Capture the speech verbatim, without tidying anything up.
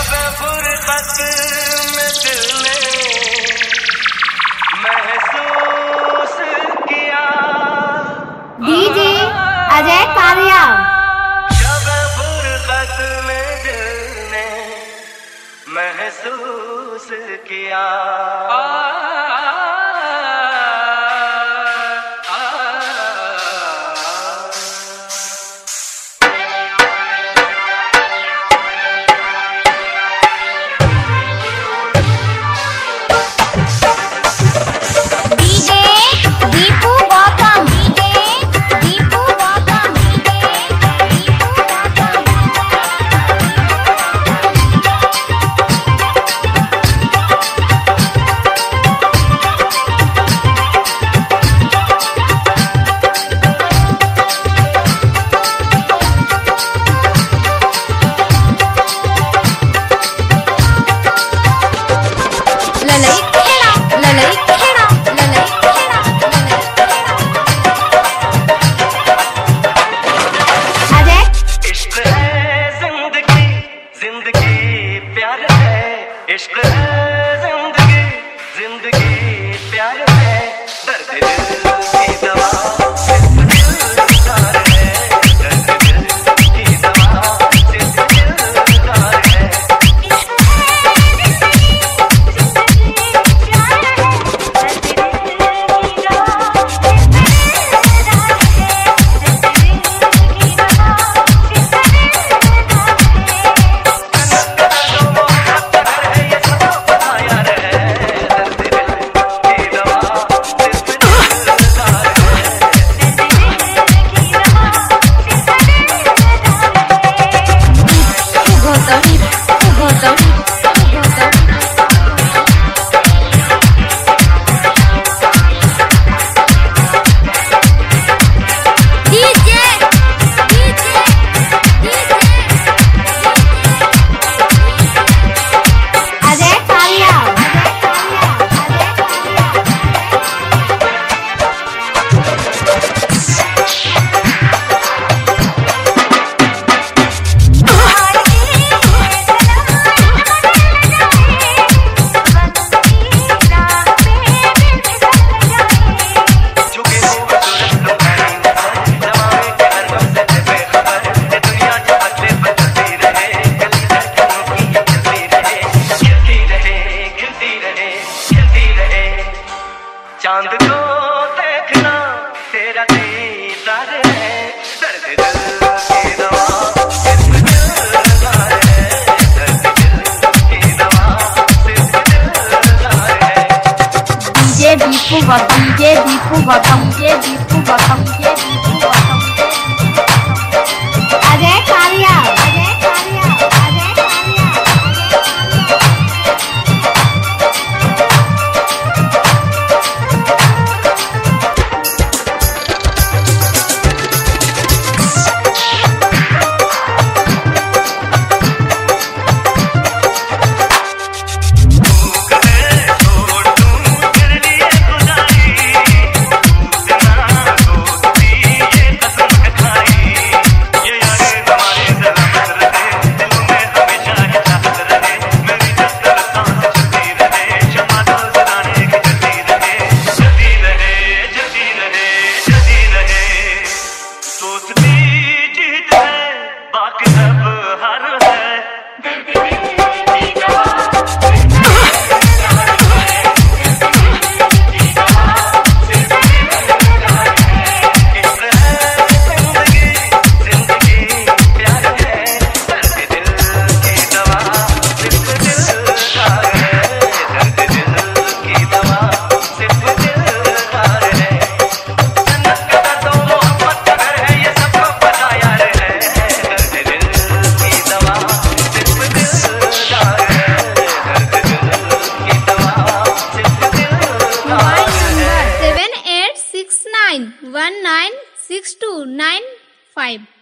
शब फुरकत में दिल ने महसूस किया। डीजे अजय कारिया। शब फुरकत में दिल ने महसूस किया। इश्क है जिंदगी, जिंदगी प्यार है, दर्द दिल की दवा सिर्फ दिलदार है, दर्द दिल की दवा सिर्फ दिलदार है। इश्क है जिंदगी, जिंदगी प्यार है, दर्द दिल की दवा सिर्फ दिलदार है, दर्द दिल की दवा सिर्फ चांद को देखना तेरा दीदार है, दर्द दिल की दवा सिर्फ दिलदार है, दर्द दिल की दवा सिर्फ दिलदार है। DJ Deepu Gautam, DJ Deepu Gautam, DJ Deepu Gautam, DJ Deepu Gautam. Ajay Kariya, Ajay Kariya, Ajay कारिया। one nine six two nine five